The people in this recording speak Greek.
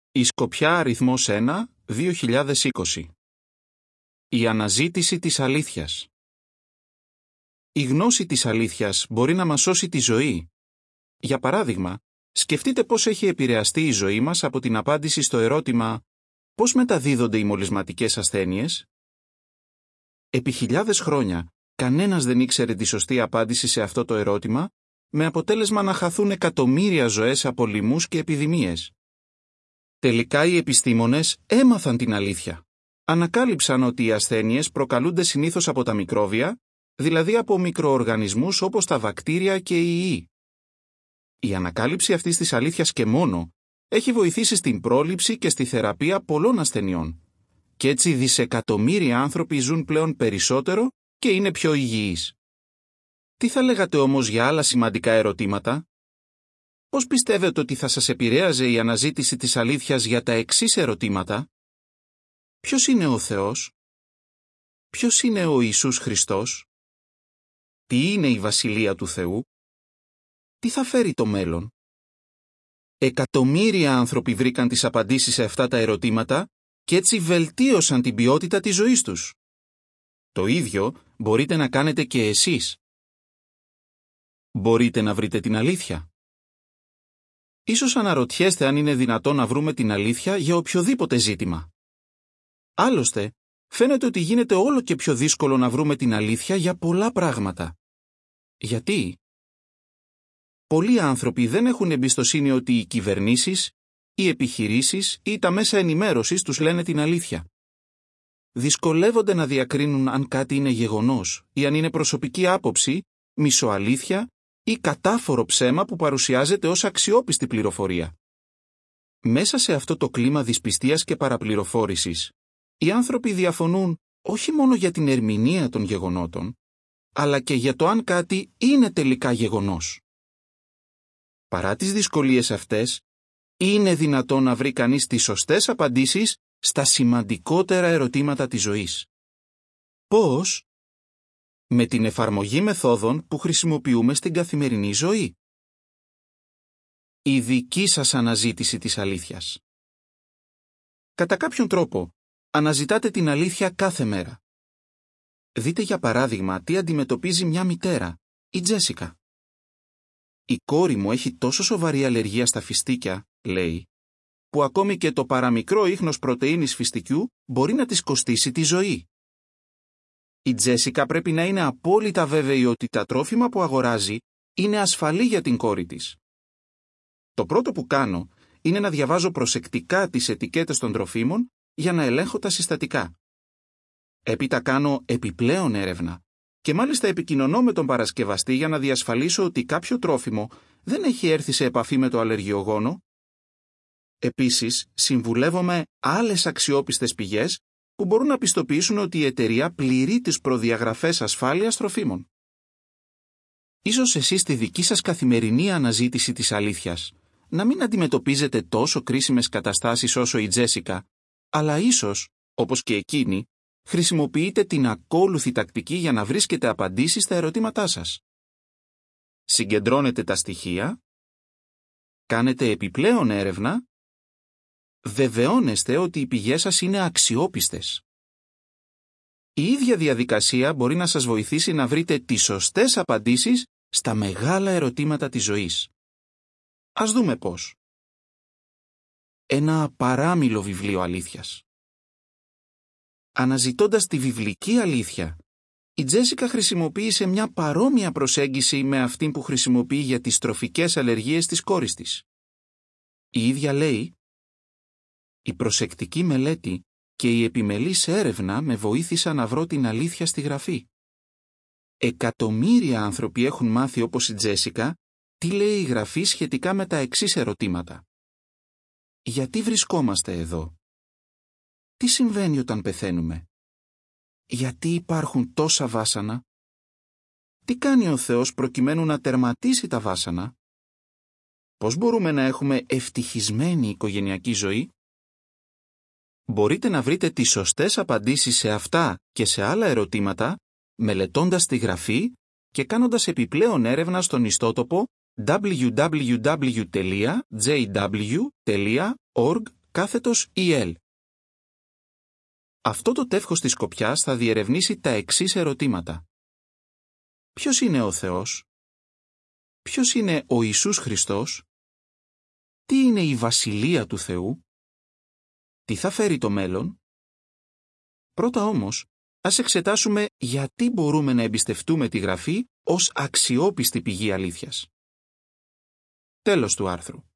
Η Σκοπιά αριθμός 1, 2020. Η αναζήτηση της αλήθειας. Η γνώση της αλήθειας μπορεί να μας σώσει τη ζωή. Για παράδειγμα, σκεφτείτε πώς έχει επηρεαστεί η ζωή μας από την απάντηση στο ερώτημα «Πώς μεταδίδονται οι μολυσματικές ασθένειες?». Επί χιλιάδες χρόνια, κανένας δεν ήξερε τη σωστή απάντηση σε αυτό το ερώτημα, με αποτέλεσμα να χαθούν εκατομμύρια ζωές από λοιμούς και επιδημίες. Τελικά οι επιστήμονες έμαθαν την αλήθεια. Ανακάλυψαν ότι οι ασθένειες προκαλούνται συνήθως από τα μικρόβια, δηλαδή από μικροοργανισμούς όπως τα βακτήρια και οι ιοί. Η ανακάλυψη αυτής της αλήθειας και μόνο έχει βοηθήσει στην πρόληψη και στη θεραπεία πολλών ασθενειών. Και έτσι δισεκατομμύρια άνθρωποι ζουν πλέον περισσότερο και είναι πιο υγιείς. Τι θα λέγατε όμως για άλλα σημαντικά ερωτήματα? Πώς πιστεύετε ότι θα σας επηρέαζε η αναζήτηση της αλήθειας για τα εξής ερωτήματα? Ποιος είναι ο Θεός? Ποιος είναι ο Ιησούς Χριστός? Τι είναι η Βασιλεία του Θεού? Τι θα φέρει το μέλλον? Εκατομμύρια άνθρωποι βρήκαν τις απαντήσεις σε αυτά τα ερωτήματα και έτσι βελτίωσαν την ποιότητα της ζωής τους. Το ίδιο μπορείτε να κάνετε και εσείς. Μπορείτε να βρείτε την αλήθεια. Ίσως αναρωτιέστε αν είναι δυνατόν να βρούμε την αλήθεια για οποιοδήποτε ζήτημα. Άλλωστε, φαίνεται ότι γίνεται όλο και πιο δύσκολο να βρούμε την αλήθεια για πολλά πράγματα. Γιατί? Πολλοί άνθρωποι δεν έχουν εμπιστοσύνη ότι οι κυβερνήσεις, οι επιχειρήσεις ή τα μέσα ενημέρωσης τους λένε την αλήθεια. Δυσκολεύονται να διακρίνουν αν κάτι είναι γεγονός ή αν είναι προσωπική άποψη, μισοαλήθεια ή κατάφορο ψέμα που παρουσιάζεται ως αξιόπιστη πληροφορία. Μέσα σε αυτό το κλίμα δυσπιστίας και παραπληροφόρησης, οι άνθρωποι διαφωνούν όχι μόνο για την ερμηνεία των γεγονότων, αλλά και για το αν κάτι είναι τελικά γεγονός. Παρά τις δυσκολίες αυτές, είναι δυνατόν να βρει κανείς τις σωστές απαντήσεις στα σημαντικότερα ερωτήματα της ζωής. Πώς? Με την εφαρμογή μεθόδων που χρησιμοποιούμε στην καθημερινή ζωή. Η δική σας αναζήτηση της αλήθειας. Κατά κάποιον τρόπο, αναζητάτε την αλήθεια κάθε μέρα. Δείτε για παράδειγμα τι αντιμετωπίζει μια μητέρα, η Τζέσικα. «Η κόρη μου έχει τόσο σοβαρή αλλεργία στα φιστίκια», λέει, «που ακόμη και το παραμικρό ίχνος πρωτεΐνης φιστικιού μπορεί να της κοστίσει τη ζωή». Η Τζέσικα πρέπει να είναι απόλυτα βέβαιη ότι τα τρόφιμα που αγοράζει είναι ασφαλή για την κόρη της. Το πρώτο που κάνω είναι να διαβάζω προσεκτικά τις ετικέτες των τροφίμων για να ελέγχω τα συστατικά. Έπειτα κάνω επιπλέον έρευνα και μάλιστα επικοινωνώ με τον παρασκευαστή για να διασφαλίσω ότι κάποιο τρόφιμο δεν έχει έρθει σε επαφή με το αλλεργιογόνο. Επίσης, συμβουλεύομαι άλλες αξιόπιστες πηγές που μπορούν να πιστοποιήσουν ότι η εταιρεία πληρεί τις προδιαγραφές ασφάλειας τροφίμων. Ίσως εσείς στη δική σας καθημερινή αναζήτηση της αλήθειας να μην αντιμετωπίζετε τόσο κρίσιμες καταστάσεις όσο η Τζέσικα, αλλά ίσως, όπως και εκείνη, χρησιμοποιείτε την ακόλουθη τακτική για να βρίσκετε απαντήσεις στα ερωτήματά σας. Συγκεντρώνετε τα στοιχεία, κάνετε επιπλέον έρευνα, βεβαιώνεστε ότι οι πηγές σας είναι αξιόπιστες. Η ίδια διαδικασία μπορεί να σας βοηθήσει να βρείτε τις σωστές απαντήσεις στα μεγάλα ερωτήματα της ζωής. Ας δούμε πώς. Ένα απαράμιλο βιβλίο αλήθειας. Αναζητώντας τη βιβλική αλήθεια, η Τζέσικα χρησιμοποίησε μια παρόμοια προσέγγιση με αυτήν που χρησιμοποιεί για τις τροφικές αλλεργίες της κόρης της. Η ίδια λέει: «Η προσεκτική μελέτη και η επιμελής έρευνα με βοήθησαν να βρω την αλήθεια στη Γραφή. Εκατομμύρια άνθρωποι έχουν μάθει όπως η Τζέσικα τι λέει η Γραφή σχετικά με τα εξής ερωτήματα. Γιατί βρισκόμαστε εδώ? Τι συμβαίνει όταν πεθαίνουμε? Γιατί υπάρχουν τόσα βάσανα? Τι κάνει ο Θεός προκειμένου να τερματίσει τα βάσανα? Πώς μπορούμε να έχουμε ευτυχισμένη οικογενειακή ζωή?» Μπορείτε να βρείτε τις σωστές απαντήσεις σε αυτά και σε άλλα ερωτήματα μελετώντας τη Γραφή και κάνοντας επιπλέον έρευνα στον ιστότοπο www.jw.org κάθετος EL. Αυτό το τεύχος της σκοπιάς θα διερευνήσει τα εξής ερωτήματα. Ποιος είναι ο Θεός? Ποιος είναι ο Ιησούς Χριστός? Τι είναι η Βασιλεία του Θεού? Τι θα φέρει το μέλλον? Πρώτα όμως, ας εξετάσουμε γιατί μπορούμε να εμπιστευτούμε τη Γραφή ως αξιόπιστη πηγή αλήθειας. Τέλος του άρθρου.